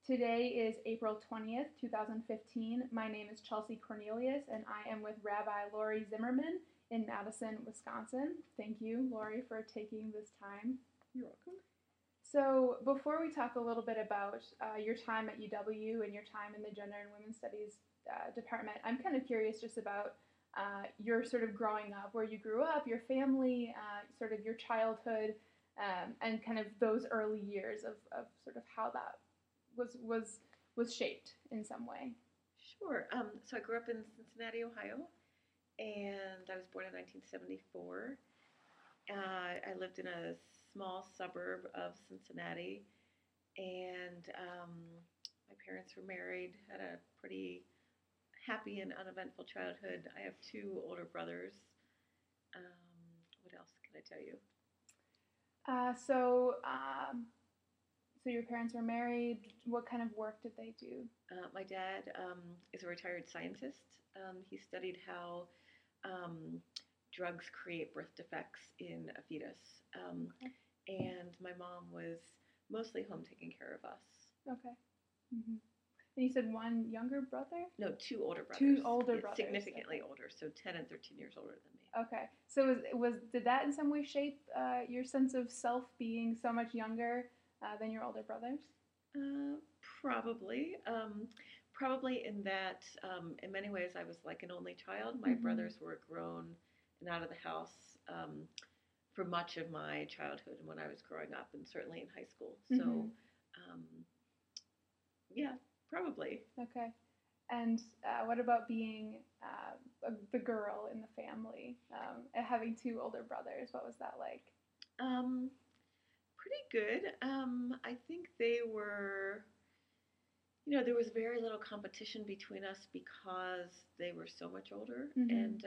Today is April 20th, 2015. My name is Chelsea Cornelius, and I am with Rabbi Lori Zimmerman in Madison, Wisconsin. Thank you, Lori, for taking this time. You're welcome. So, before we talk a little bit about your time at UW and your time in the Gender and Women's Studies department, I'm kind of curious just about your sort of growing up, where you grew up, your family, sort of your childhood, and kind of those early years of sort of how that was shaped in some way. Sure. So I grew up in Cincinnati, Ohio, and I was born in 1974. I lived in a small suburb of Cincinnati, and my parents were married, had a pretty happy and uneventful childhood. I have two older brothers. What else can I tell you? So your parents were married. What kind of work did they do? My dad is a retired scientist. He studied how drugs create birth defects in a fetus. Okay. And my mom was mostly home taking care of us. Okay. Mm-hmm. And you said one younger brother? No, two older brothers. Two older brothers. Significantly older, so 10 and 13 years older than me. Okay. So did that in some way shape your sense of self being so much younger than your older brothers? Probably. Probably in that, in many ways, I was like an only child. My brothers were grown and out of the house for much of my childhood and when I was growing up, and certainly in high school. So, yeah, probably. Okay. And what about being the girl in the family, having two older brothers? What was that like? Pretty good. I think they were, there was very little competition between us because they were so much older. And,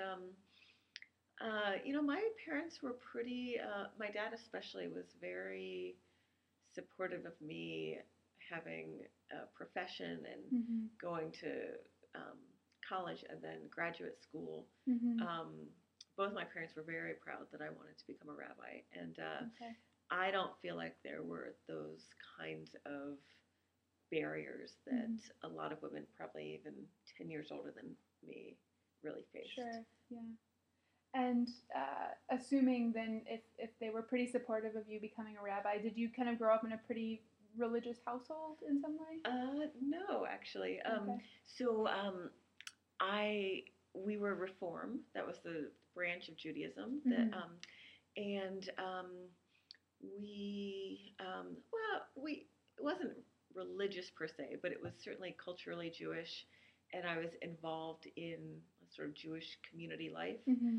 my parents were pretty, my dad especially was very supportive of me having a profession and going to college and then graduate school. Both my parents were very proud that I wanted to become a rabbi. And I don't feel like there were those kinds of barriers that a lot of women, probably even 10 years older than me, really faced. Sure, yeah. And assuming then if they were pretty supportive of you becoming a rabbi, did you kind of grow up in a pretty religious household in some way? No, actually. Okay. So we were Reform. That was the branch of Judaism that, and it wasn't religious per se, but it was certainly culturally Jewish, and I was involved in a sort of Jewish community life,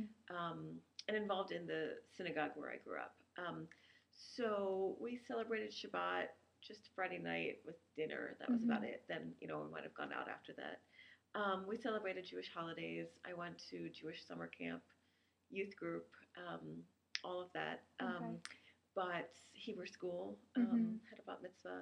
and involved in the synagogue where I grew up. So we celebrated Shabbat just Friday night with dinner. That was about it. Then, we might have gone out after that. We celebrated Jewish holidays. I went to Jewish summer camp, youth group, all of that. But Hebrew school, had a bat mitzvah.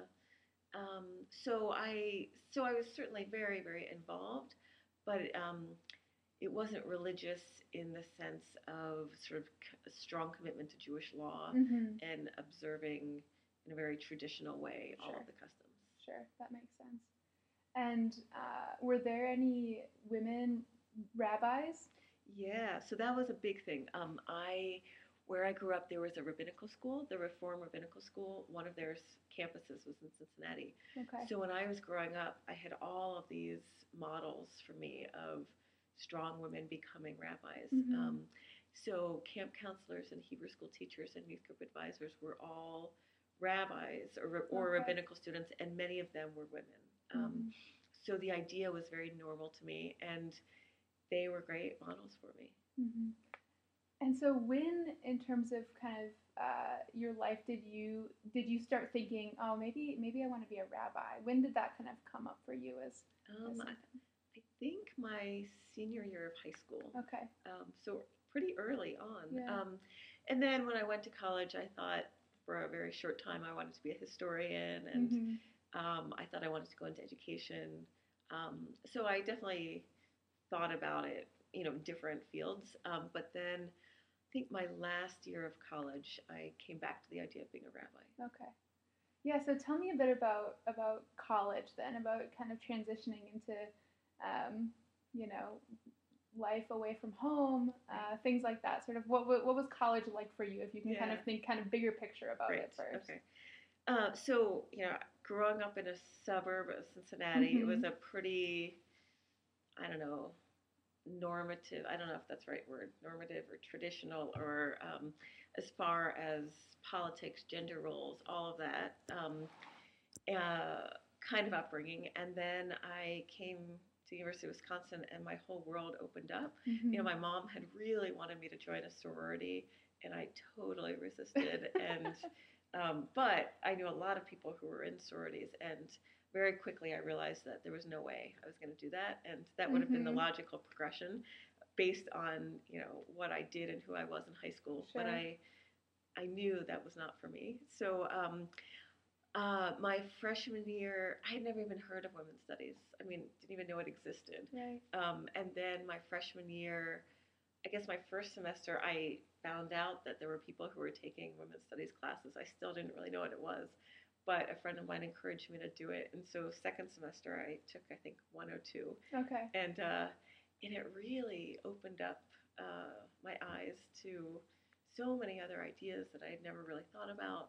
So I was certainly very, very involved, but it wasn't religious in the sense of sort of a strong commitment to Jewish law and observing in a very traditional way all of the customs. Sure, that makes sense. And were there any women rabbis? Yeah, so that was a big thing. Where I grew up, there was a rabbinical school, the Reform Rabbinical School. One of their campuses was in Cincinnati. Okay. So when I was growing up, I had all of these models for me of strong women becoming rabbis. So camp counselors and Hebrew school teachers and youth group advisors were all rabbis or rabbinical students, and many of them were women. So the idea was very normal to me, and they were great models for me. And so when, in terms of kind of your life, did you start thinking, oh, maybe I want to be a rabbi? When did that kind of come up for you as I think my senior year of high school. Okay. So pretty early on. Yeah. And then when I went to college, I thought for a very short time I wanted to be a historian, and I thought I wanted to go into education. So I definitely thought about it, different fields. But then I think my last year of college, I came back to the idea of being a rabbi. Okay. Yeah, so tell me a bit about college then, about kind of transitioning into, um, you know, life away from home, things like that. Sort of what was college like for you, if you can kind Yeah, of think kind of bigger picture about great. it first. Okay. So, growing up in a suburb of Cincinnati, it was Mhm. a pretty, I don't know, normative, I don't know if that's the right word, normative or traditional, or as far as politics, gender roles, all of that uh, kind of upbringing. And then I came to the University of Wisconsin and my whole world opened up. Mhm. My mom had really wanted me to join a sorority and I totally resisted. But I knew a lot of people who were in sororities, and very quickly I realized that there was no way I was going to do that, and that would have been the Mhm. logical progression based on what I did and who I was in high school. But Sure. I knew that was not for me. So my freshman year, I had never even heard of women's studies. I mean, didn't even know it existed. Right. And then my freshman year, I guess my first semester, I found out that there were people who were taking women's studies classes. I still didn't really know what it was, but a friend of mine encouraged me to do it. And so second semester, I took, I think, 102. Okay. And it really opened up my eyes to so many other ideas that I had never really thought about.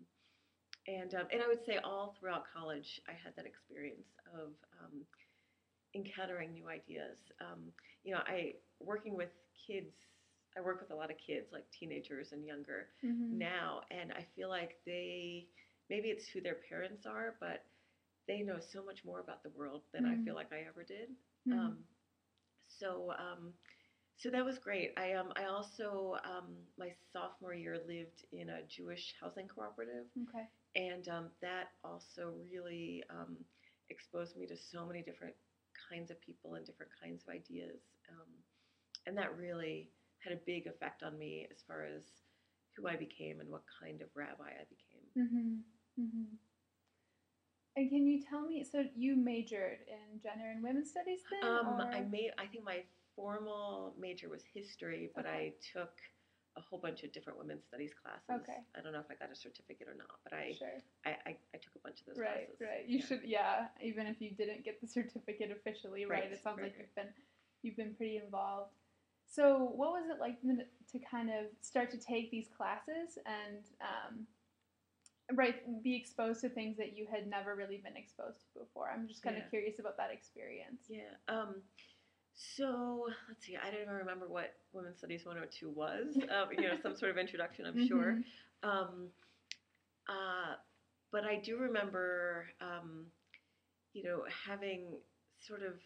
And I would say all throughout college, I had that experience of encountering new ideas. I working with kids. I work with a lot of kids, like teenagers and younger Mhm. now, and I feel like maybe it's who their parents are, but they know so much more about the world than I Mhm. feel like I ever did. Mhm. Um, so um, so that was great. I also my sophomore year lived in a Jewish housing cooperative, Okay. and that also really exposed me to so many different kinds of people and different kinds of ideas. And that really had a big effect on me as far as who I became and what kind of rabbi I became. Mhm. Mhm. And can you tell me, so you majored in gender and women's studies then, or? I think my formal major was history, but Okay. I took a whole bunch of different women's studies classes. Okay. I don't know if I got a certificate or not, but Sure. I took a bunch of those Right, classes. right. You Yeah. should, yeah, even if you didn't get the certificate officially, right? Right, It sounds right, like right. you've been pretty involved. So, what was it like to kind of start to take these classes and right, be exposed to things that you had never really been exposed to before? I'm just kind of Yeah. curious about that experience. Yeah. So let's see. I don't even remember what Women's Studies 102 was. Some sort of introduction, I'm sure. Mhm. Um, uh, but I do remember, having sort of,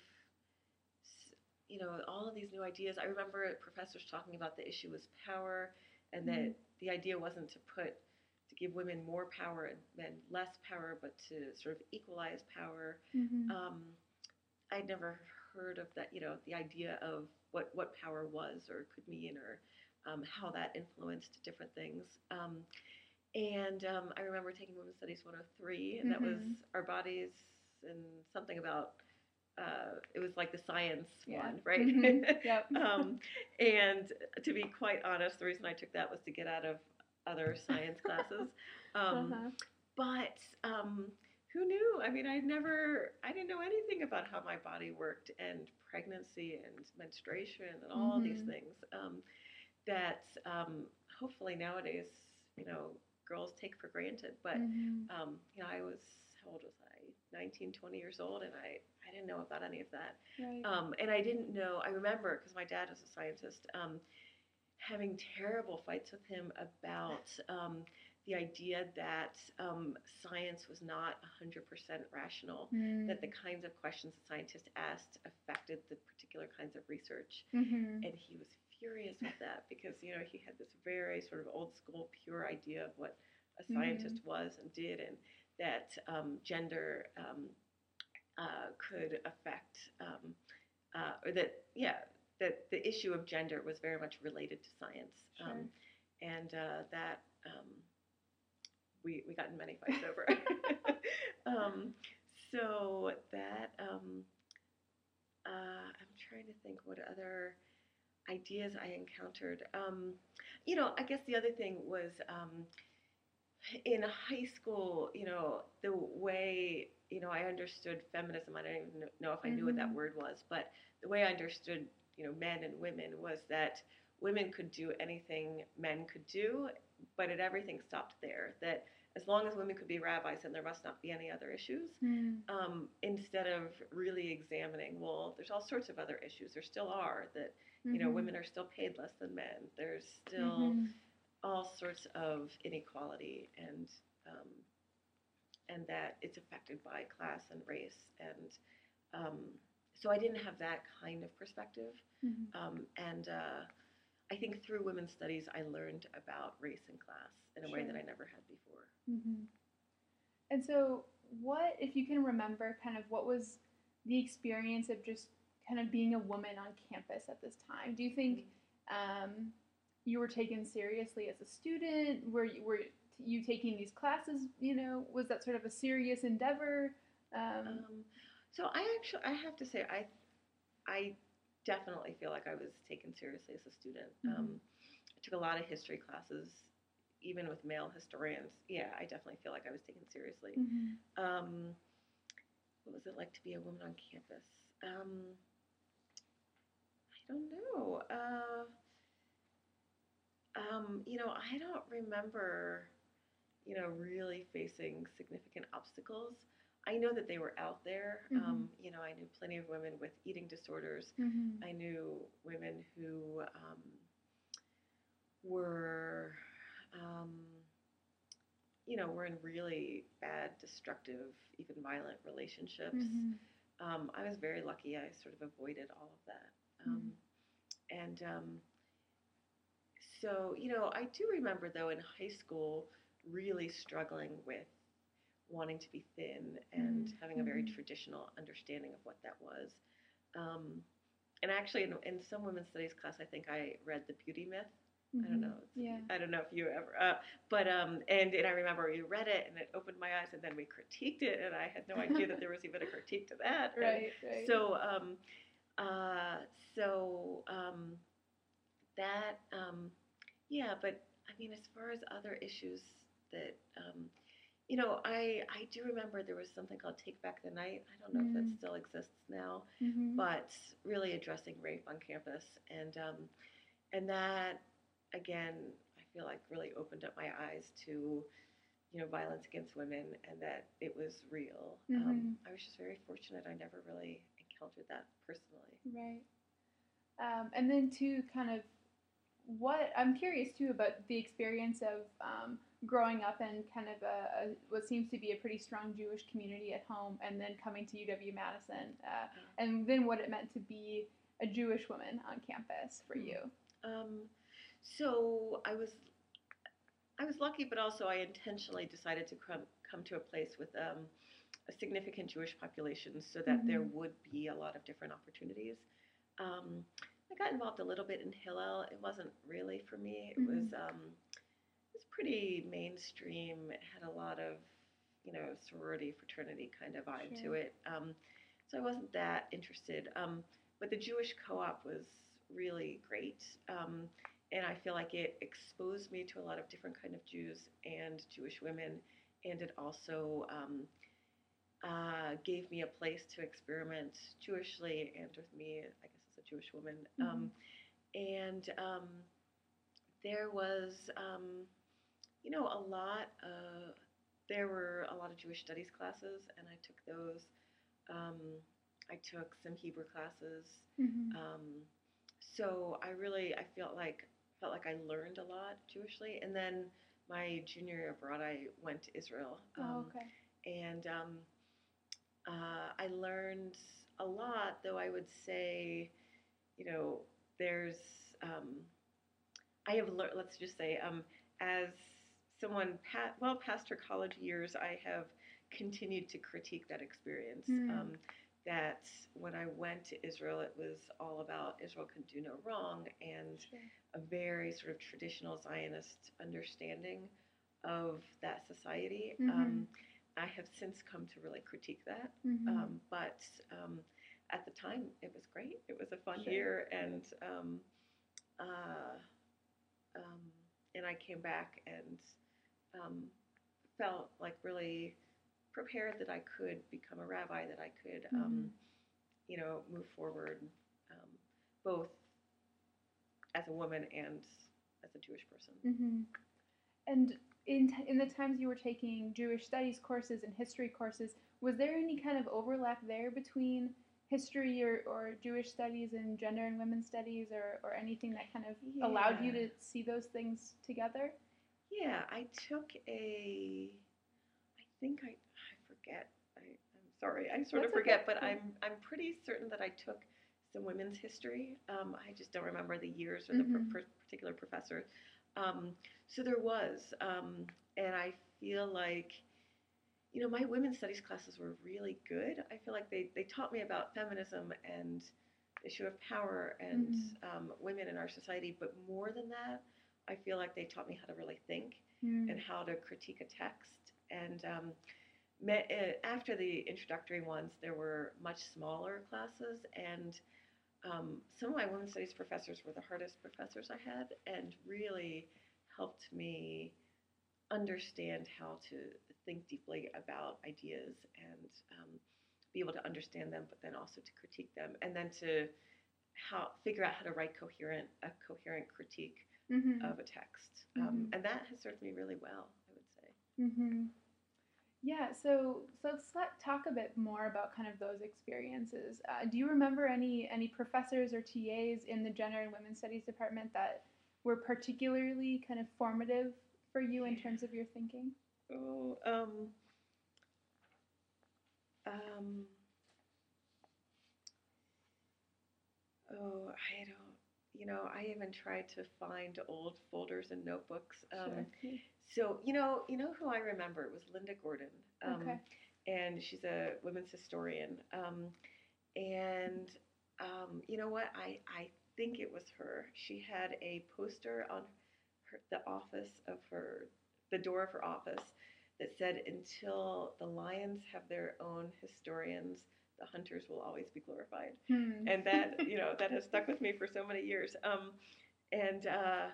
all of these new ideas. I remember professors talking about the issue was power, and Mhm. that the idea wasn't to give women more power and men less power, but to sort of equalize power. Mhm. Um, I'd never heard of that, the idea of what power was or could mean, or how that influenced different things. And I remember taking Women's Studies 103, and that was Mhm. our bodies and something about, it was like the science Yeah. one, right? Mhm. Yep. um, and to be quite honest, the reason I took that was to get out of other science classes. Um, Uh-huh. but who knew? I mean, I didn't know anything about how my body worked, and pregnancy and menstruation and all these Mhm. things that hopefully nowadays, you know, girls take for granted. But, Mhm. I was, how old was I? 19, 20 years old, and I didn't know about any of that. Right. And I didn't know, I remember, because my dad was a scientist, having terrible fights with him about the idea that science was not 100% rational, Mm. that the kinds of questions that scientists asked affected the particular kinds of research. Mhm. And he was furious with that because, he had this very sort of old school, pure idea of what a scientist Mhm. was and did, and that gender could affect, or that, yeah, that the issue of gender was very much related to science, Sure. and that we got in many fights over. um, so that I'm trying to think what other ideas I encountered. I guess the other thing was in high school, the way, I understood feminism, I don't even know if I knew what that Mm-hmm. word was, but the way I understood, men and women was that women could do anything men could do, but everything stopped there. That as long as women could be rabbis, then there must not be any other issues. Instead of really examining, well, there's all sorts of other issues. There still are that, Mm-hmm. women are still paid less than men. There's still Mm-hmm. all sorts of inequality, um, and that it's affected by class and race, and um, so I didn't have that kind of perspective, Mm-hmm. and I think through women's studies I learned about race and class in a way that Sure. I never had before. Mm-hmm. And so, what, if you can remember, kind of what was the experience of just kind of being a woman on campus at this time? Do you think um, you were taken seriously as a student? Were you taking these classes? Was that sort of a serious endeavor? Um, Um, so I have to say, I definitely feel like I was taken seriously as a student. mhm, I took a lot of history classes, even with male historians. Yeah, I definitely feel like I was taken seriously. mhm, Um, what was it like to be a woman on campus? I don't know. I don't remember, really facing significant obstacles. I know that they were out there. mhm, I knew plenty of women with eating disorders. mhm, I knew women who were, um, were in really bad, destructive, even violent relationships. mhm, I was very lucky. I sort of avoided all of that. mhm, And So, I do remember though in high school really struggling with wanting to be thin and mhm, having a very mhm, traditional understanding of what that was. Um, and actually, in some women's studies class, I think I read The Beauty Myth. I don't mhm. know. Yeah. I don't know if you ever, but and I remember we read it and it opened my eyes, and then we critiqued it, and I had no idea that there was even a critique to that. And Right. Right. so, uh, so that yeah, but I mean, as far as other issues that I do remember there was something called Take Back the Night. I don't know if that Mm, still exists now, mhm, but really addressing rape on campus, and that again, I feel like really opened up my eyes to violence against women and that it was real. mhm. I was just very fortunate. I never really encountered that personally. Right. And then to kind of what I'm curious too about the experience of growing up in kind of what seems to be a pretty strong Jewish community at home, and then coming to UW Madison, and then what it meant to be a Jewish woman on campus for you. Um, so I was lucky, but also I intentionally decided to come to a place with a significant Jewish population so that there Mm-hmm. would be a lot of different opportunities. Um, I got involved a little bit in Hillel. It wasn't really for me. Mm-hmm. It was pretty mainstream. It had a lot of sorority fraternity kind of vibe to Sure. it. So I wasn't that interested. But the Jewish co-op was really great. And I feel like it exposed me to a lot of different kind of Jews and Jewish women, and it also gave me a place to experiment Jewishly and with me, I guess, as a Jewish woman. Mm-hmm. And there was, a lot. There were a lot of Jewish studies classes, and I took those. Um, I took some Hebrew classes. Mm-hmm. So I felt like I learned a lot Jewishly, and then my junior year abroad, I went to Israel, Oh, okay. and I learned a lot. Though I would say, there's I have learned. Let's just say, as someone past her college years, I have continued to critique that experience. Mm. That when I went to Israel, it was all about Israel can do no wrong and Sure. a very sort of traditional Zionist understanding of that society. Mm-hmm. I have since come to really critique that, Mm-hmm. but at the time, it was great. It was a fun Sure. year, uh, um, and I came back and um, felt like really prepared that I could become a rabbi, that I could, move forward, um, both as a woman and as a Jewish person. Mm-hmm. And in the times you were taking Jewish studies courses and history courses, was there any kind of overlap there between history or Jewish studies and gender and women's studies, or anything that kind of allowed you to see those things together? Yeah, I took I forget. I'm sorry, I sort of forget, but I'm pretty certain that I took some women's history. I just don't remember the years or the particular professor. So there was, and I feel like, my women's studies classes were really good. I feel like they taught me about feminism and the issue of power and women in our society, but more than that, I feel like they taught me how to really think and how to critique a text. And after the introductory ones, there were much smaller classes, and some of my women's studies professors were the hardest professors I had, and really helped me understand how to think deeply about ideas and be able to understand them, but then also to critique them, and then to figure out how to write a coherent critique of a text. And that has served me really well, I would say. Mm-hmm. Yeah, so let's talk a bit more about kind of those experiences. Do you remember any professors or TAs in the Gender and Women's Studies department that were particularly kind of formative for you in terms of your thinking? Oh, I don't. I even tried to find old folders and notebooks. Sure. So who I remember was Linda Gordon. Okay. And she's a women's historian. And you know what? I think it was her. She had a poster on the door of her office that said, "Until the lions have their own historians, the hunters will always be glorified." And that, that has stuck with me for so many years. And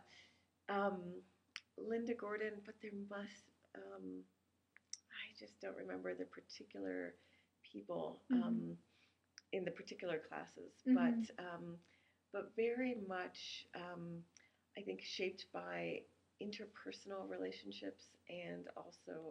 Linda Gordon, but there must, I just don't remember the particular people in the particular classes, but very much, I think, shaped by interpersonal relationships, and also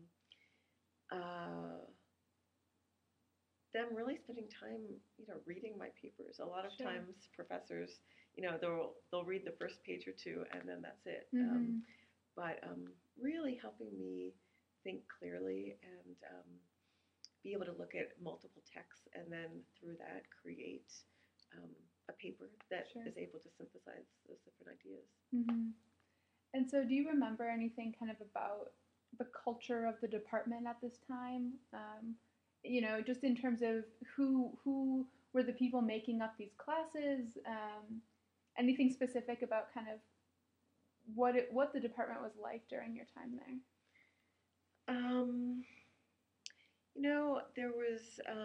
them really spending time, reading my papers. A lot of times, professors, they'll read the first page or two, and then that's it. But really helping me think clearly and be able to look at multiple texts, and then through that create a paper that is able to synthesize those different ideas. And so, do you remember anything kind of about the culture of the department at this time? Just in terms of who were the people making up these classes? Anything specific about kind of what the department was like during your time there? There was,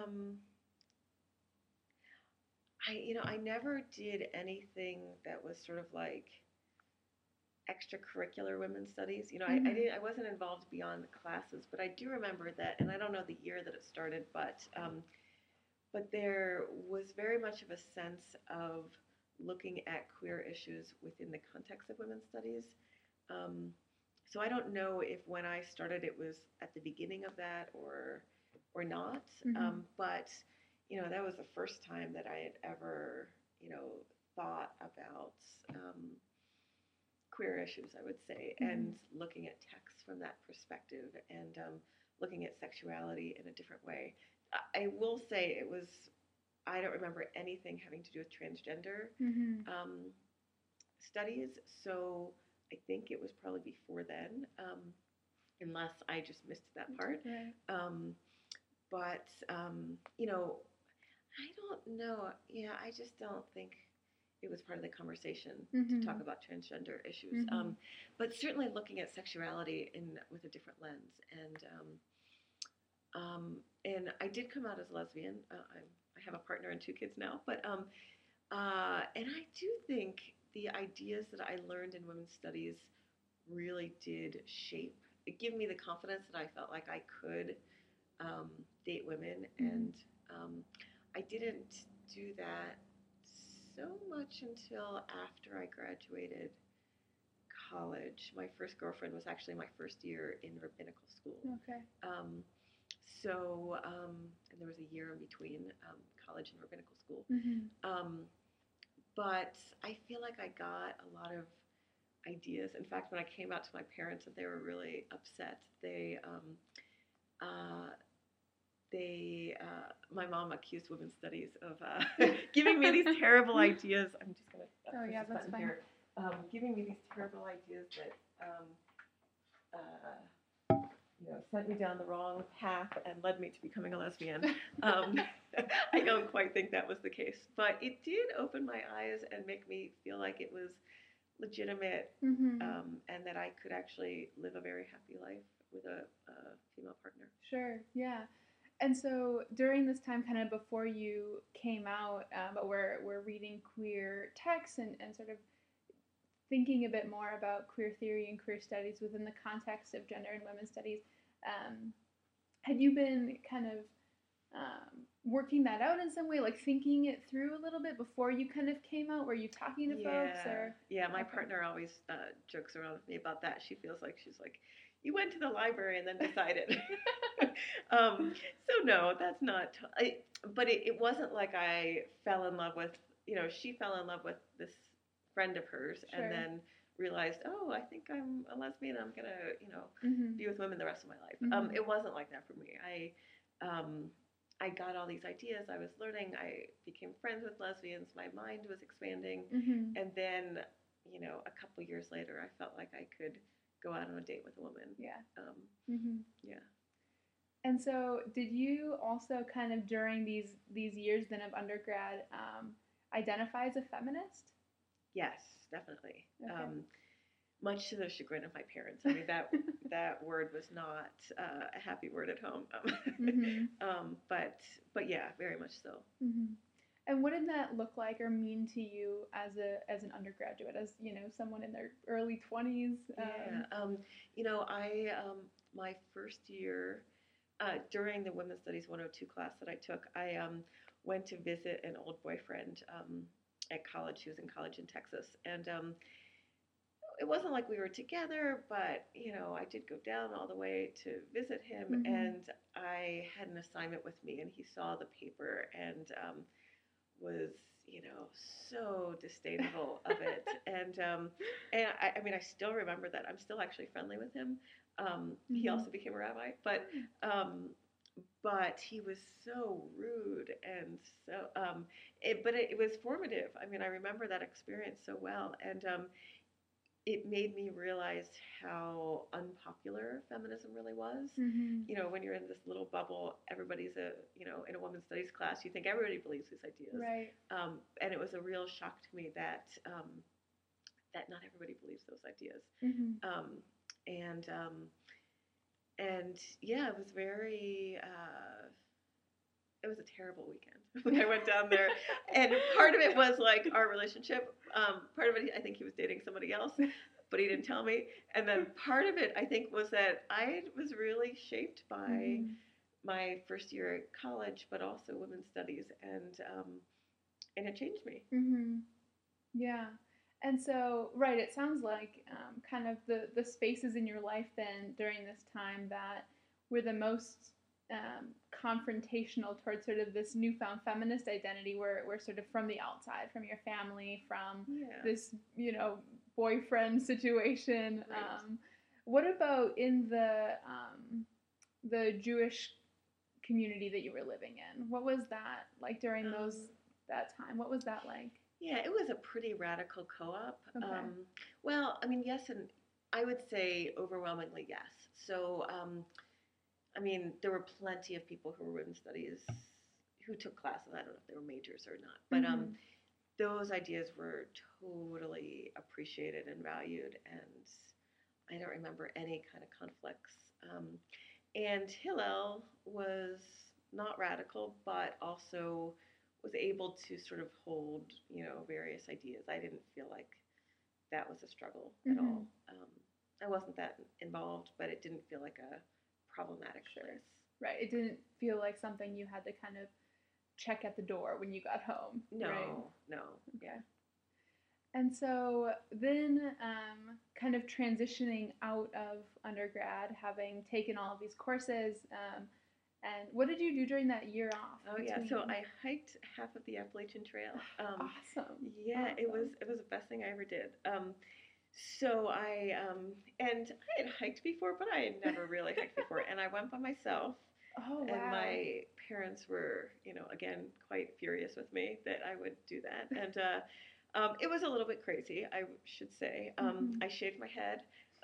I never did anything that was sort of like extracurricular women's studies. I wasn't involved beyond the classes, but I do remember that, and I don't know the year that it started, but there was very much of a sense of looking at queer issues within the context of women's studies. So I don't know if when I started it was at the beginning of that or not, but that was the first time that I had ever thought about queer issues, I would say, and looking at texts from that perspective, and looking at sexuality in a different way. I will say I don't remember anything having to do with transgender studies, so I think it was probably before then, unless I just missed that part. Right. But, I don't know. Yeah, I just don't think it was part of the conversation to talk about transgender issues. But certainly looking at sexuality with a different lens. And I did come out as lesbian. I have a partner and 2 kids now. But and I do think the ideas that I learned in women's studies really did shape give me the confidence that I felt like I could date women, Mm-hmm. and I didn't do that so much until after I graduated college. My first girlfriend was actually my first year in rabbinical school. Okay. Um, and there was a year in between college and rabbinical school. Mm-hmm. Um, but I feel like I got a lot of ideas. In fact, when I came out to my parents and they were really upset, uh, my mom accused women's studies of giving me these terrible ideas. I'm just gonna oh yeah, that's fine. here. Giving me these terrible ideas that sent me down the wrong path and led me to becoming a lesbian. I don't quite think that was the case, but it did open my eyes and make me feel like it was legitimate, mm-hmm. And that I could actually live a very happy life with a female partner. Sure, yeah. And so during this time, kind of before you came out, but we're reading queer texts and sort of thinking a bit more about queer theory and queer studies within the context of gender and women's studies. Had you been kind of working that out in some way, like thinking it through a little bit before you kind of came out? Were you talking to folks? Or yeah, my partner always jokes around with me about that. She feels like she's like, you went to the library and then decided. So no, that's not. But it wasn't like I fell in love with. She fell in love with this friend of hers, sure. and then realized, oh, I think I'm a lesbian. I'm gonna, mm-hmm. be with women the rest of my life. Mm-hmm. It wasn't like that for me. I got all these ideas. I was learning. I became friends with lesbians. My mind was expanding, mm-hmm. and then, a couple years later, I felt like I could go out on a date with a woman. Yeah. Mm-hmm. Yeah. And so, did you also kind of during these years then of undergrad identify as a feminist? Yes, definitely. Okay. Much to the chagrin of my parents. I mean, that word was not a happy word at home. mm-hmm. But yeah, very much so. Mm-hmm. And what did that look like or mean to you as an undergraduate, as someone in their early 20s? My first year during the Women's Studies 102 class that I took, I went to visit an old boyfriend at college. He was in college in Texas, and it wasn't like we were together, but I did go down all the way to visit him, mm-hmm. and I had an assignment with me, and he saw the paper and was so disdainful of it, and I mean I still remember that. I'm still actually friendly with him. mm-hmm. He also became a rabbi, but he was so rude and so it was formative. I mean, I remember that experience so well, and it made me realize how unpopular feminism really was. Mm-hmm. When you're in this little bubble, everybody's in a women's studies class, you think everybody believes these ideas. Right. And it was a real shock to me that not everybody believes those ideas. Mm-hmm. And yeah, it was very. It was a terrible weekend when I went down there, and part of it was like our relationship. Part of it, I think he was dating somebody else, but he didn't tell me. And then part of it, I think, was that I was really shaped by mm-hmm. my first year at college, but also women's studies, and it changed me. Mm-hmm. Yeah. And so, right, it sounds like kind of the spaces in your life then during this time that were the most confrontational towards sort of this newfound feminist identity were sort of from the outside, from your family, from this, boyfriend situation. Right. What about in the Jewish community that you were living in? What was that like during that time? What was that like? Yeah, it was a pretty radical co-op. Okay. Well, I mean, yes, and I would say overwhelmingly yes. So, I mean, there were plenty of people who were women's studies who took classes. I don't know if they were majors or not, but mm-hmm. Those ideas were totally appreciated and valued, and I don't remember any kind of conflicts. And Hillel was not radical, but also was able to sort of hold, various ideas. I didn't feel like that was a struggle mm-hmm. at all. I wasn't that involved, but it didn't feel like a problematic place. Right. It didn't feel like something you had to kind of check at the door when you got home. No, right? no. Okay. And so then kind of transitioning out of undergrad, having taken all of these courses, and what did you do during that year off? Oh yeah, so I hiked half of the Appalachian Trail. Awesome. Yeah, awesome. it was the best thing I ever did. So and I had hiked before, but I had never really hiked before, and I went by myself. Oh wow. And my parents were, again, quite furious with me that I would do that, and it was a little bit crazy, I should say. I shaved my head,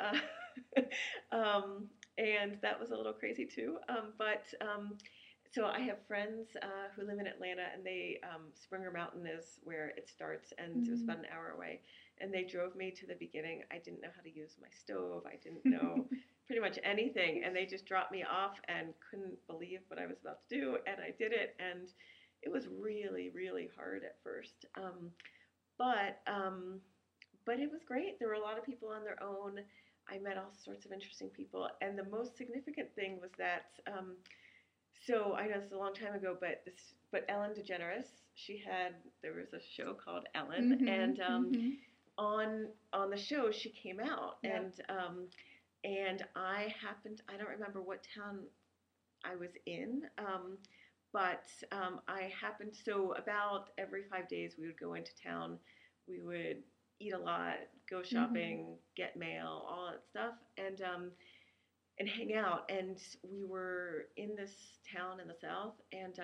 and that was a little crazy too. So I have friends who live in Atlanta, and Springer Mountain is where it starts, and it was about an hour away. And they drove me to the beginning. I didn't know how to use my stove. I didn't know pretty much anything, and they just dropped me off and couldn't believe what I was about to do, and I did it, and it was really, really hard at first. But it was great. There were a lot of people on their own. I met all sorts of interesting people, and the most significant thing was that. So I know this is a long time ago, but Ellen DeGeneres, there was a show called Ellen, and on the show she came out, and I don't remember what town I was in, but I happened, so about every 5 days we would go into town, we would eat a lot, go shopping, get mail, all that stuff, and hang out. And we were in this town in the South, and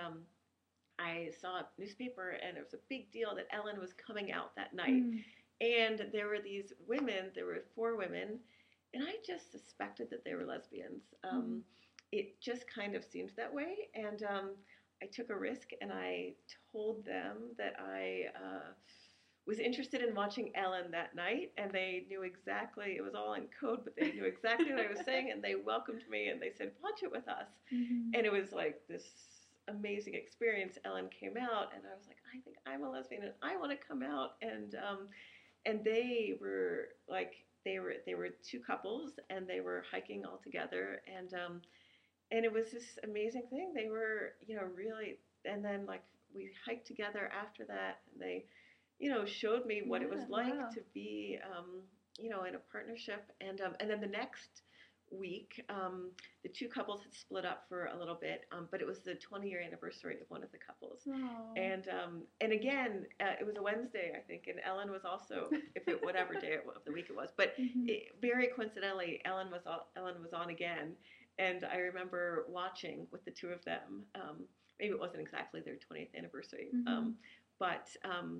I saw a newspaper, and it was a big deal that Ellen was coming out that night. And there were these women, there were 4 women, and I just suspected that they were lesbians. It just kind of seemed that way, and I took a risk, and I told them that I was interested in watching Ellen that night, and they knew exactly, it was all in code, but they knew exactly what I was saying, and they welcomed me, and they said, watch it with us. And it was like this amazing experience. Ellen came out, and I was like, I think I'm a lesbian, and I want to come out, and they were like, they were 2 couples, and they were hiking all together, and it was this amazing thing. They were, really, and then like we hiked together after that, and they, showed me what it was like to be, in a partnership, and then the next week, the 2 couples had split up for a little bit, but it was the 20-year anniversary of one of the couples. And again, it was a Wednesday, I think, and Ellen was also, whatever day of the week it was, but very coincidentally, Ellen was on again, and I remember watching with the 2 of them. Maybe it wasn't exactly their 20th anniversary, but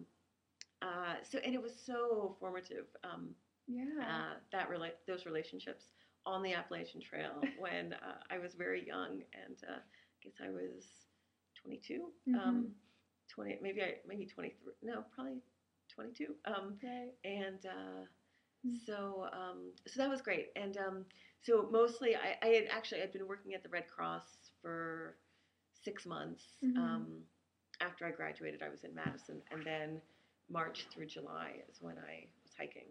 so, and it was so formative. Those relationships on the Appalachian Trail when I was very young, and I guess I was 22, 20, maybe 23. No, probably 22. And so that was great. And so mostly, I'd been working at the Red Cross for 6 months. After I graduated, I was in Madison, and then March through July is when I was hiking,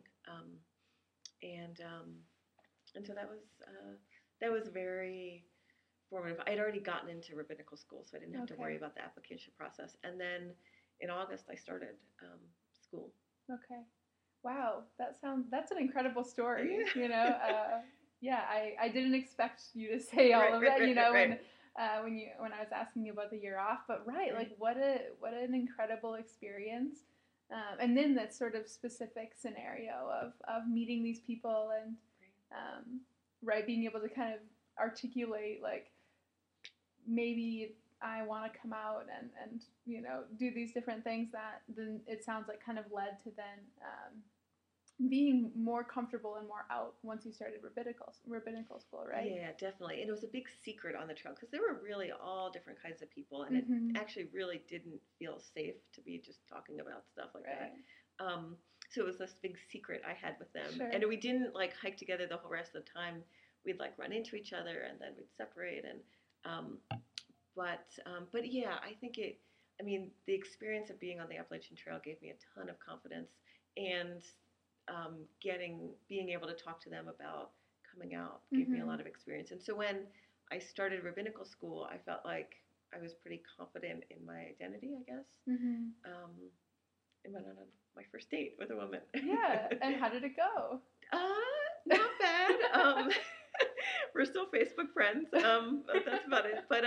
and so that was very formative. I'd already gotten into rabbinical school, so I didn't have to worry about the application process. And then in August, I started school. Okay, wow, that's an incredible story. Yeah. I didn't expect you to say all of that. When I was asking you about the year off, but like what an incredible experience. And then that sort of specific scenario of meeting these people and being able to kind of articulate, like, maybe I want to come out and do these different things, that then it sounds like kind of led to then being more comfortable and more out once you started rabbinical school, right? Yeah, definitely. And it was a big secret on the trail because there were really all different kinds of people, and it actually really didn't feel safe to be just talking about stuff like that. So it was this big secret I had with them. And we didn't like hike together the whole rest of the time. We'd like run into each other, and then we'd separate. And but yeah, I think the experience of being on the Appalachian Trail gave me a ton of confidence, and being able to talk to them about coming out gave me a lot of experience. And so when I started rabbinical school, I felt like I was pretty confident in my identity, I guess. And went on my first date with a woman. Yeah, and how did it go? Not bad. We're still Facebook friends. That's about it. But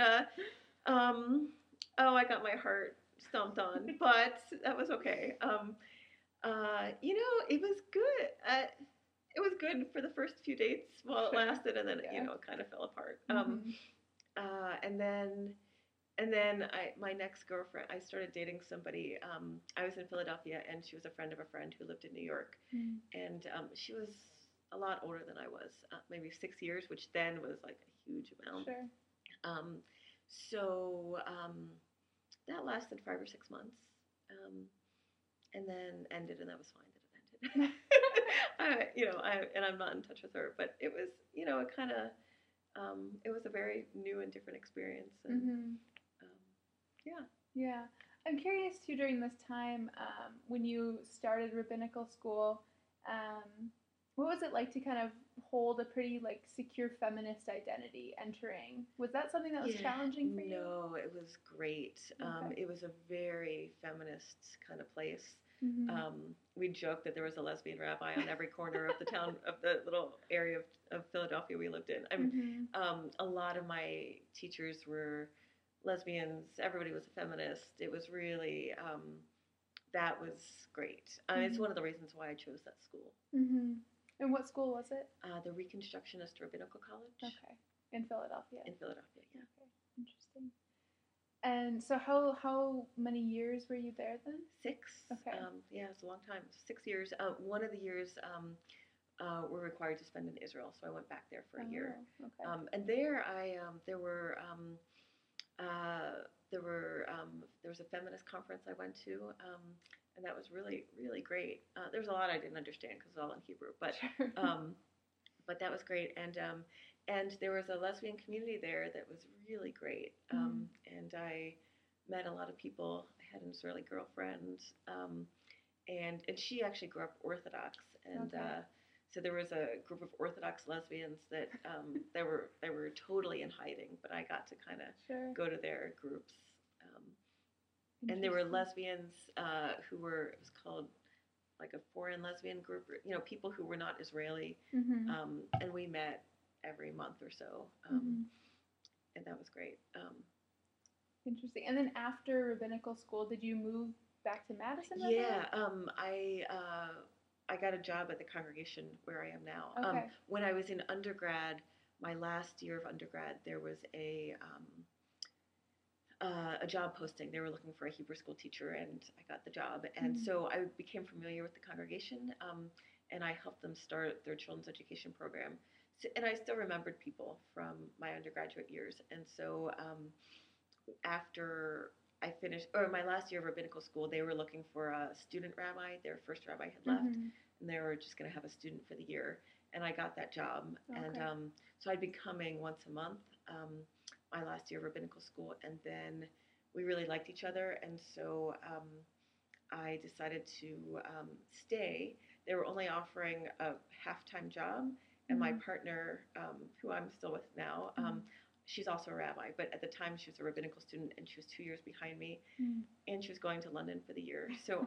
I got my heart stomped on, but that was okay. It was good. It was good for the first few dates while it lasted, and then it kind of fell apart. And then my next girlfriend, I started dating somebody. I was in Philadelphia, and she was a friend of a friend who lived in New York, and she was a lot older than I was, maybe 6 years, which then was like a huge amount. Sure. So that lasted 5 or 6 months, and then ended, and that was fine that it ended. And I'm not in touch with her, but it was, it kind of, it was a very new and different experience, and yeah. I'm curious too, during this time, when you started rabbinical school, what was it like to kind of hold a pretty secure feminist identity entering? Was that something that was challenging for you? No, it was great. It was a very feminist kind of place. We joked that there was a lesbian rabbi on every corner of the town, of the little area of Philadelphia we lived in. A lot of my teachers were lesbians. Everybody was a feminist. It was really, that was great. It's one of the reasons why I chose that school. And what school was it? The Reconstructionist Rabbinical College. Okay. In Philadelphia? In Philadelphia, yeah. Okay. Interesting. And so how many years were you there then? 6. Okay. It's a long time. 6 years. One of the years were required to spend in Israel, so I went back there for a year. Okay. And there there was a feminist conference I went to, and that was really, really great. There was a lot I didn't understand because it was all in Hebrew, but but that was great. And there was a lesbian community there that was really great. And I met a lot of people. I had an Israeli girlfriend, and she actually grew up Orthodox, and so there was a group of Orthodox lesbians that they were totally in hiding, but I got to kind of go to their groups. And there were lesbians who were, it was called like a foreign lesbian group, people who were not Israeli, and we met every month or so, and that was great. Interesting. And then after rabbinical school, did you move back to Madison? Yeah, I got a job at the congregation where I am now. Okay. When I was in undergrad, my last year of undergrad, there was a job posting. They were looking for a Hebrew school teacher, and I got the job. And so I became familiar with the congregation, and I helped them start their children's education program. So, and I still remembered people from my undergraduate years. And so after I finished, or my last year of rabbinical school, they were looking for a student rabbi. Their first rabbi had left, and they were just going to have a student for the year. And I got that job. Okay. And so I'd be coming once a month my last year of rabbinical school, and then we really liked each other, and so I decided to stay. They were only offering a half-time job, and my partner, who I'm still with now, she's also a rabbi, but at the time she was a rabbinical student, and she was 2 years behind me, and she was going to London for the year. So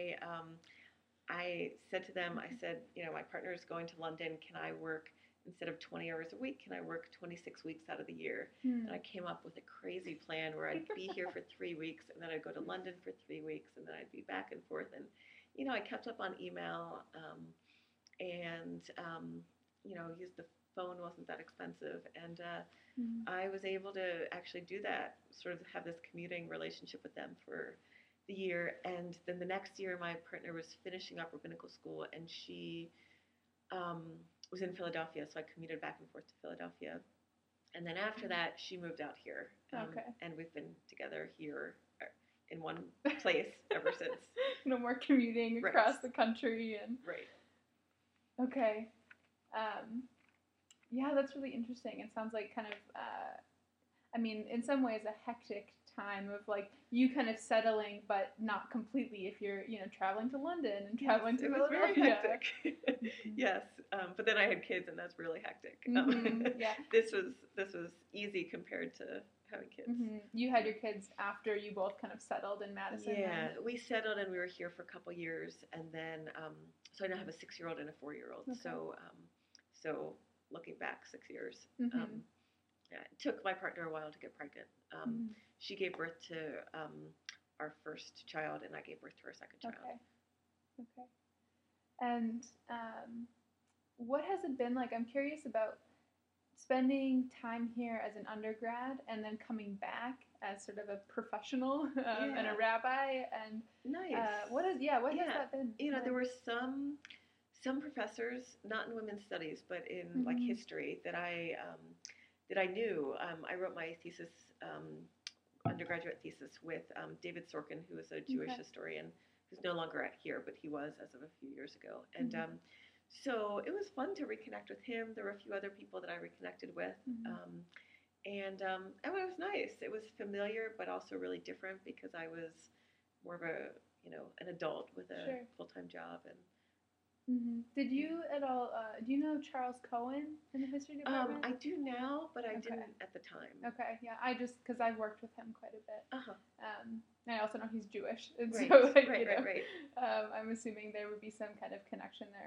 I said to them, I said, my partner is going to London. Can I work, instead of 20 hours a week, can I work 26 weeks out of the year? And I came up with a crazy plan where I'd be here for 3 weeks, and then I'd go to London for 3 weeks, and then I'd be back and forth. And, I kept up on email, and the phone wasn't that expensive. And I was able to actually do that, sort of have this commuting relationship with them for the year. And then the next year, my partner was finishing up rabbinical school, and she was in Philadelphia, so I commuted back and forth to Philadelphia. And then after that, she moved out here. And we've been together here in one place ever since. No more commuting across the country. Right. Okay. Yeah, that's really interesting. It sounds like kind of, in some ways a hectic time of like you kind of settling, but not completely if you're, traveling to London and traveling to Philadelphia. It was very hectic. Yes, but then I had kids, and that's really hectic. Yeah. This was easy compared to having kids. You had your kids after you both kind of settled in Madison. Yeah, we settled, and we were here for a couple years, and then so I now have a 6-year-old and a 4-year-old. Okay. So looking back 6 years, yeah, it took my partner a while to get pregnant. She gave birth to our first child, and I gave birth to our second child. Okay. And what has it been like? I'm curious about spending time here as an undergrad and then coming back as sort of a professional and a rabbi. And nice. What has that been? There were some professors, not in women's studies, but in like history that I knew. I wrote my thesis, undergraduate thesis, with David Sorkin, who is a Jewish historian who's no longer here, but he was as of a few years ago. And so it was fun to reconnect with him. There were a few other people that I reconnected with. And it was nice. It was familiar, but also really different because I was more of an adult with a full-time job. And Did you at all, do you know Charles Cohen in the history department? I do now, but I didn't at the time. Okay, yeah, because I've worked with him quite a bit. And I also know he's Jewish, and right. so Right. I'm assuming there would be some kind of connection there.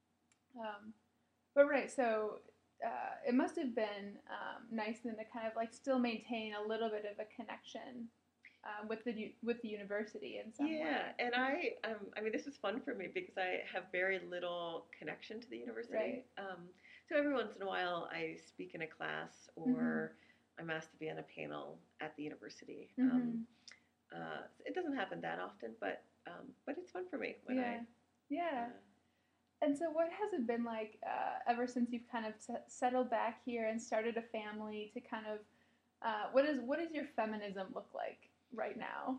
But right, so it must have been nice then to kind of like still maintain a little bit of a connection with the university in some way. Yeah, and I mean, this is fun for me because I have very little connection to the university. Right. So every once in a while, I speak in a class, or I'm asked to be on a panel at the university. It doesn't happen that often, but it's fun for me when Yeah. And so what has it been like ever since you've kind of settled back here and started a family to kind of, what does your feminism look like right now?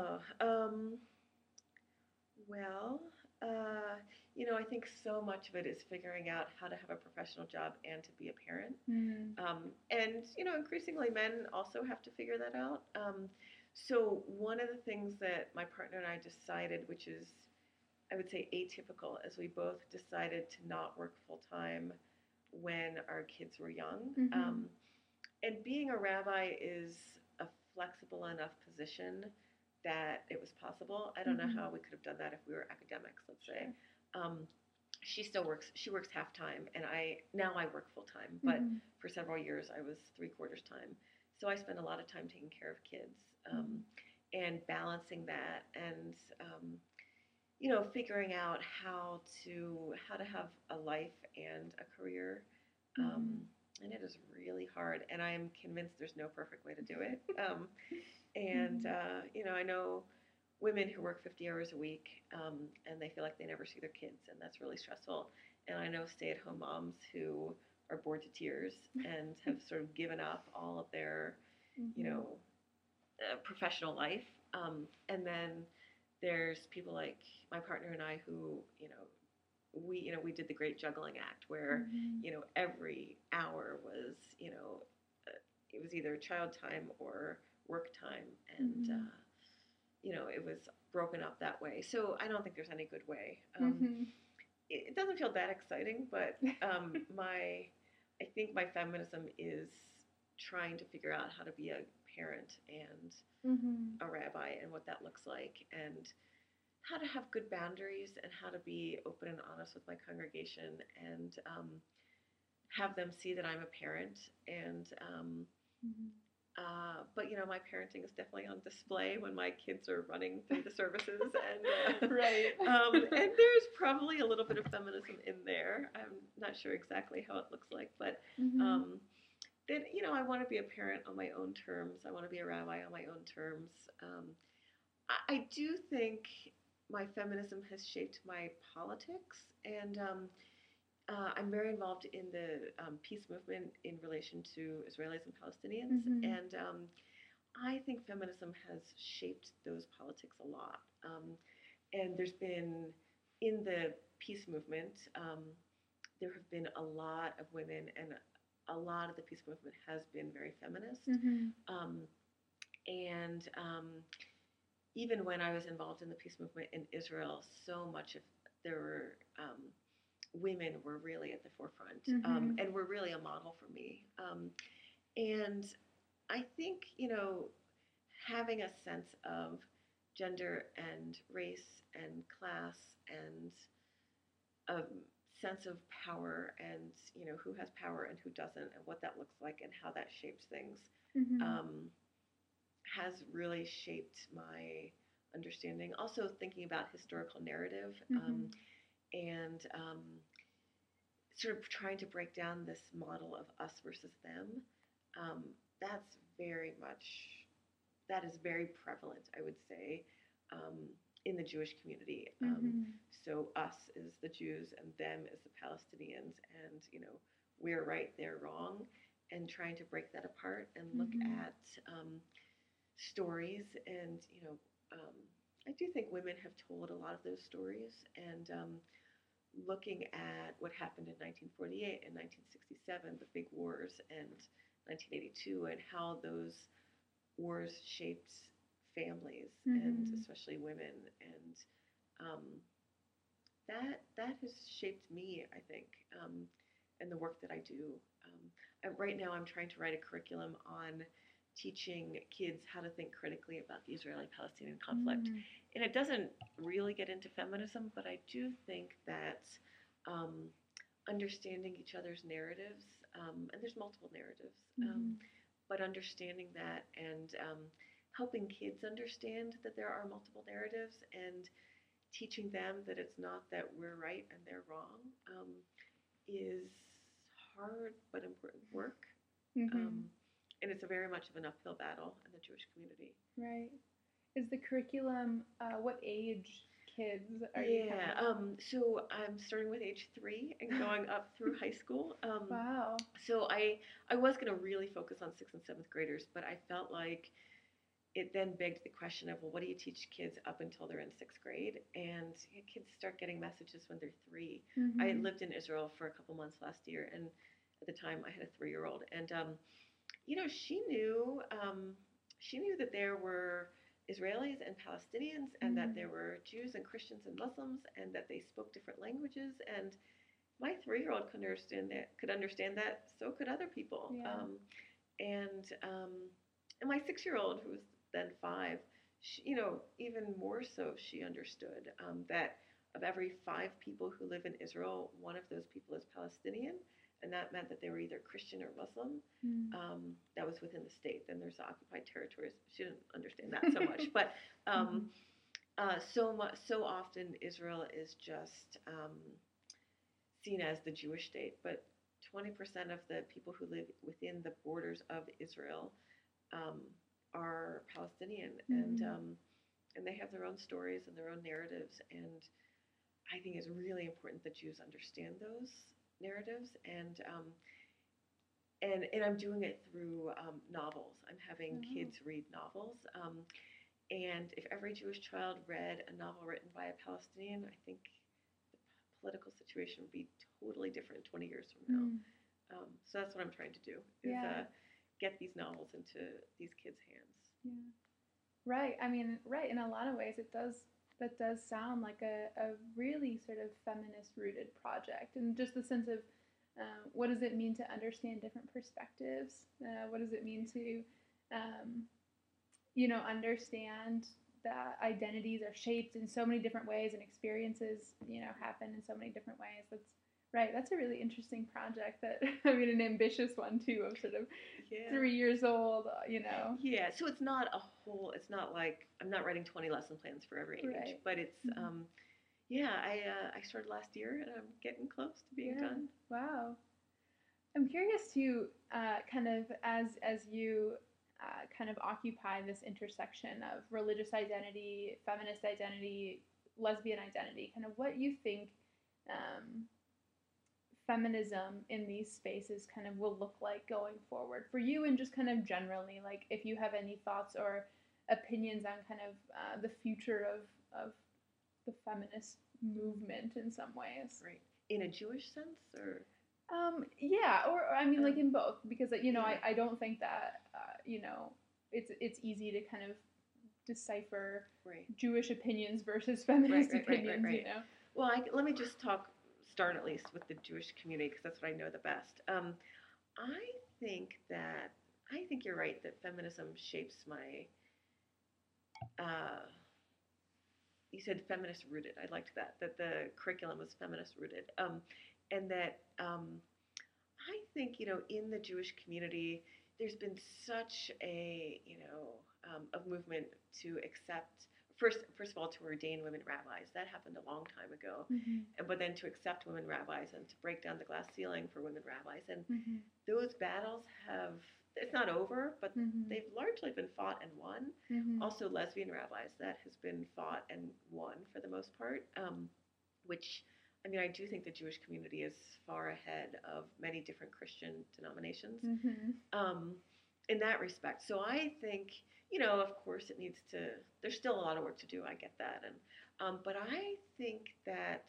I think so much of it is figuring out how to have a professional job and to be a parent. And, increasingly men also have to figure that out. So one of the things that my partner and I decided, which is, I would say, atypical, as we both decided to not work full-time when our kids were young. And being a rabbi is a flexible enough position that it was possible. I don't know how we could have done that if we were academics, let's say. She still works. She works half-time, and now I work full-time. But for several years, I was 3/4 time. So I spent a lot of time taking care of kids and balancing that, and figuring out how to have a life and a career. And it is really hard, and I am convinced there's no perfect way to do it. I know women who work 50 hours a week, and they feel like they never see their kids, and that's really stressful. And I know stay-at-home moms who are bored to tears and have sort of given up all of their, professional life. And then there's people like my partner and I who, we did the great juggling act where, every hour was, it was either child time or work time. And, it was broken up that way. So I don't think there's any good way. It doesn't feel that exciting, but I think my feminism is trying to figure out how to be a parent and a rabbi and what that looks like, and how to have good boundaries and how to be open and honest with my congregation, and have them see that I'm a parent. And but my parenting is definitely on display when my kids are running through the services, and right. And there's probably a little bit of feminism in there. I'm not sure exactly how it looks like, but then I want to be a parent on my own terms. I want to be a rabbi on my own terms. I do think my feminism has shaped my politics, and I'm very involved in the peace movement in relation to Israelis and Palestinians, and I think feminism has shaped those politics a lot. And there's been, in the peace movement, there have been a lot of women, and a lot of the peace movement has been very feminist. And even when I was involved in the peace movement in Israel, so much of there were women were really at the forefront, and were really a model for me. And I think, having a sense of gender and race and class and a sense of power, and who has power and who doesn't, and what that looks like and how that shapes things, has really shaped my understanding. Also thinking about historical narrative, and sort of trying to break down this model of us versus them. That's very much, that is very prevalent, I would say, in the Jewish community. So us is the Jews and them is the Palestinians, and we're right, they're wrong, and trying to break that apart and look at stories. And I do think women have told a lot of those stories, and looking at what happened in 1948 and 1967, the big wars, and 1982, and how those wars shaped families, and especially women, and that has shaped me, I think, and the work that I do. Right now, I'm trying to write a curriculum on teaching kids how to think critically about the Israeli-Palestinian conflict. And it doesn't really get into feminism, but I do think that understanding each other's narratives, and there's multiple narratives, but understanding that, and helping kids understand that there are multiple narratives, and teaching them that it's not that we're right and they're wrong, is hard but important work. And it's a very much of an uphill battle in the Jewish community. Right. Is the curriculum, what age kids are you? So I'm starting with age 3 and going up through high school. Wow. So I was going to really focus on 6th and 7th graders, but I felt like it then begged the question of, well, what do you teach kids up until they're in 6th grade? And kids start getting messages when they're 3. I had lived in Israel for a couple months last year, and at the time I had a 3-year-old, and she knew that there were Israelis and Palestinians, and that there were Jews and Christians and Muslims, and that they spoke different languages. And my 3-year-old could understand that. So could other people. Yeah. And my 6-year-old, who was then 5, she, even more so, she understood that of every 5 people who live in Israel, one of those people is Palestinian. And that meant that they were either Christian or Muslim. That was within the state. Then there's the occupied territories. She didn't understand that so much. But so often Israel is just seen as the Jewish state. But 20% of the people who live within the borders of Israel are Palestinian, and they have their own stories and their own narratives. And I think it's really important that Jews understand those narratives, and I'm doing it through novels. I'm having kids read novels, and if every Jewish child read a novel written by a Palestinian, I think the political situation would be totally different 20 years from now. So that's what I'm trying to do, is get these novels into these kids' hands. Yeah. Right. I mean, right. In a lot of ways, that does sound like a really sort of feminist-rooted project, and just the sense of what does it mean to understand different perspectives? What does it mean to, understand that identities are shaped in so many different ways, and experiences, happen in so many different ways? That's right. That's a really interesting project. An ambitious one too, of sort of 3 years old. Yeah. So it's not like I'm not writing 20 lesson plans for every age, right. But it's I started last year, and I'm getting close to being done. Wow. I'm curious to kind of as you kind of occupy this intersection of religious identity, feminist identity, lesbian identity, kind of what you think feminism in these spaces kind of will look like going forward for you, and just kind of generally, like if you have any thoughts or opinions on kind of the future of the feminist movement in some ways. Right. In a Jewish sense, or? Like in both, because I don't think that it's easy to kind of decipher right. Jewish opinions versus feminist opinions, right. you know? Well, let me just start at least with the Jewish community because that's what I know the best. I think that I think you're right that feminism shapes my. Uh, you said feminist rooted. I liked that. That the curriculum was feminist rooted, and that I think in the Jewish community, there's been such a a movement to accept first of all to ordain women rabbis. That happened a long time ago, and but then to accept women rabbis and to break down the glass ceiling for women rabbis, and those battles have it's not over, but they've largely been fought and won. Also, lesbian rabbis that has been fought and won for the most part, which I mean, I do think the Jewish community is far ahead of many different Christian denominations in that respect. So I think, of course, it needs to. There's still a lot of work to do. I get that, and but I think that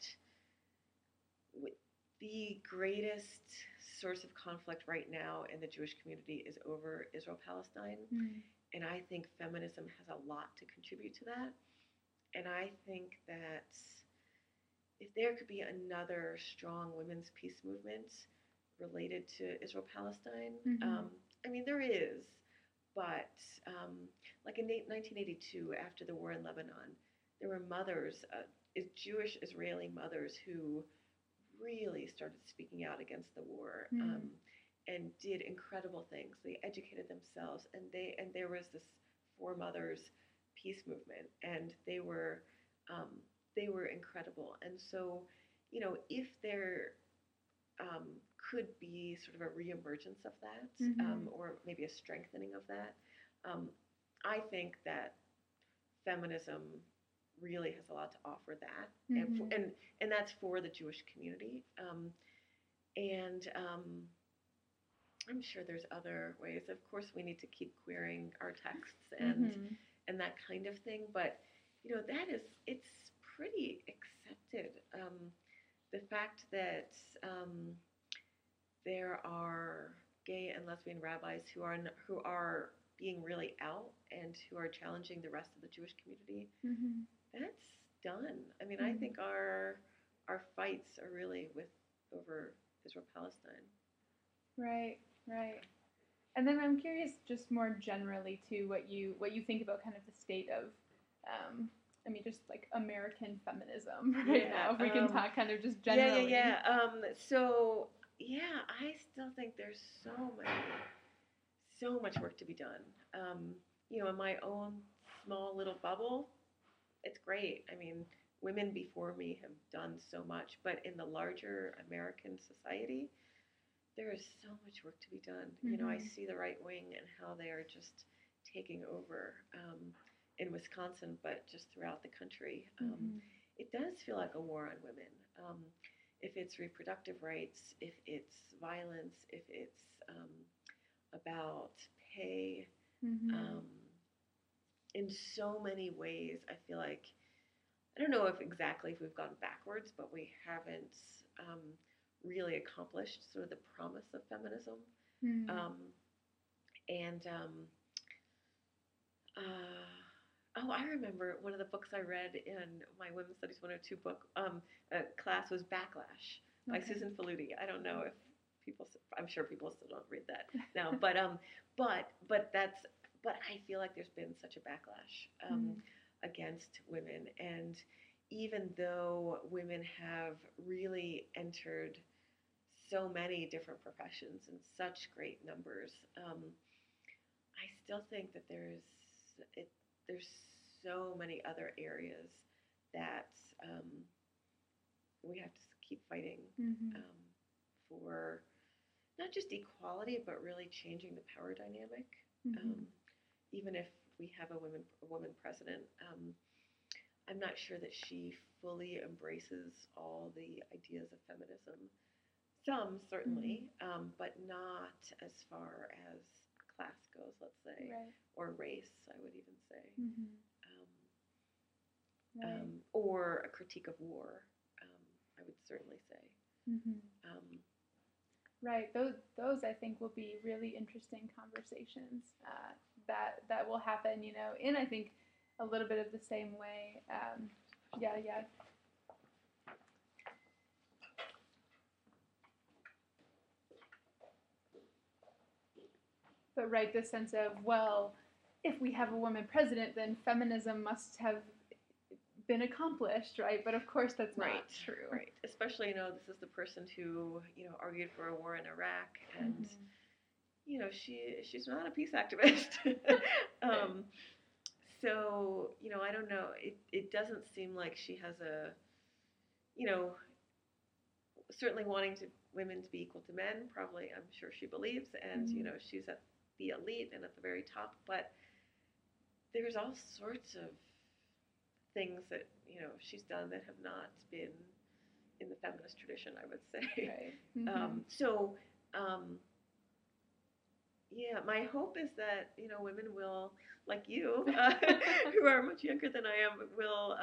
the greatest source of conflict right now in the Jewish community is over Israel-Palestine, and I think feminism has a lot to contribute to that. And I think that if there could be another strong women's peace movement related to Israel-Palestine, I mean, there is, but like in 1982, after the war in Lebanon, there were mothers, Jewish Israeli mothers, who really started speaking out against the war and did incredible things. They educated themselves, and there was this Four Mothers peace movement, and they were incredible. And so, if there could be sort of a reemergence of that, or maybe a strengthening of that, I think that feminism really has a lot to offer that, and that's for the Jewish community. And I'm sure there's other ways. Of course, we need to keep querying our texts and that kind of thing. But it's pretty accepted. The fact that there are gay and lesbian rabbis who are being really out and who are challenging the rest of the Jewish community, that's done. I mean, I think our fights are really over Israel-Palestine. Right. And then I'm curious, just more generally, too, what you think about kind of the state of, I mean, just like American feminism right now. If we can talk kind of just generally. So I still think there's so much work to be done. In my own small little bubble, it's great. I mean, women before me have done so much, but in the larger American society, there is so much work to be done. I see the right wing and how they are just taking over in Wisconsin, but just throughout the country. It does feel like a war on women. If it's reproductive rights, if it's violence, if it's about pay, in so many ways, I feel like, I don't know if we've gone backwards, but we haven't really accomplished sort of the promise of feminism. I remember one of the books I read in my Women's Studies 102 book class was Backlash by Susan Faludi. I don't know if I'm sure people still don't read that now, but I feel like there's been such a backlash against women, and even though women have really entered so many different professions in such great numbers, I still think that there's so many other areas that we have to keep fighting for not just equality, but really changing the power dynamic. Even if we have a woman president, I'm not sure that she fully embraces all the ideas of feminism. Some certainly, but not as far as class goes, let's say, or race, I would even say, or a critique of war, I would certainly say. Right. Those I think will be really interesting conversations that will happen, in I think a little bit of the same way. Yeah. But right, this sense of, well, if we have a woman president, then feminism must have been accomplished, right? But of course, that's not true. Right. Especially, this is the person who, argued for a war in Iraq, and she's not a peace activist. So, I don't know. It doesn't seem like she has certainly wanting women to be equal to men. Probably, I'm sure she believes, and she's at the elite and at the very top. But there's all sorts of things that she's done that have not been in the feminist tradition, I would say. Right. Yeah, my hope is that women will, like you, who are much younger than I am, will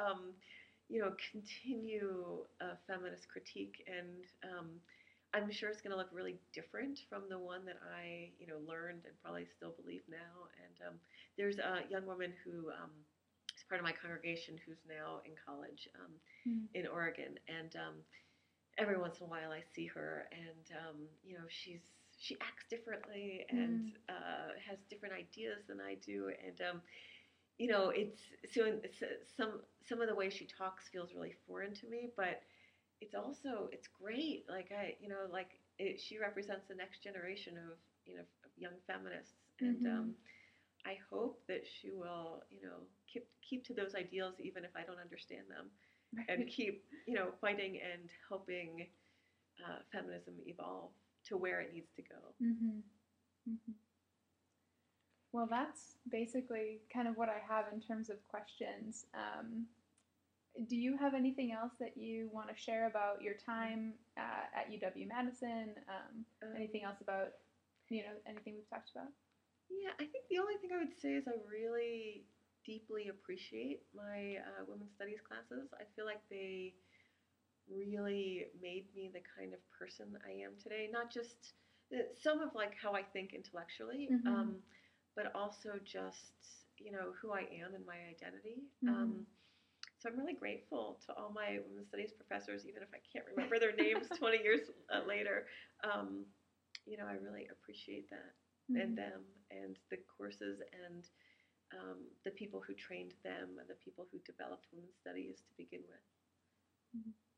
continue feminist critique, and I'm sure it's going to look really different from the one that I learned and probably still believe now. And there's a young woman who is part of my congregation who's now in college in Oregon, and every once in a while I see her, and she acts differently and has different ideas than I do, and it's some of the way she talks feels really foreign to me, but it's great. Like she represents the next generation of of young feminists, and I hope that she will keep to those ideals even if I don't understand them, and keep fighting and helping feminism evolve to where it needs to go. Well, that's basically kind of what I have in terms of questions. Do you have anything else that you want to share about your time at UW-Madison? Anything else about, anything we've talked about? Yeah, I think the only thing I would say is I really deeply appreciate my women's studies classes. I feel like they really made me the kind of person I am today. Not just some of how I think intellectually, but also just who I am and my identity. So I'm really grateful to all my women's studies professors, even if I can't remember their names 20 years later. I really appreciate that and them and the courses and the people who trained them and the people who developed women's studies to begin with.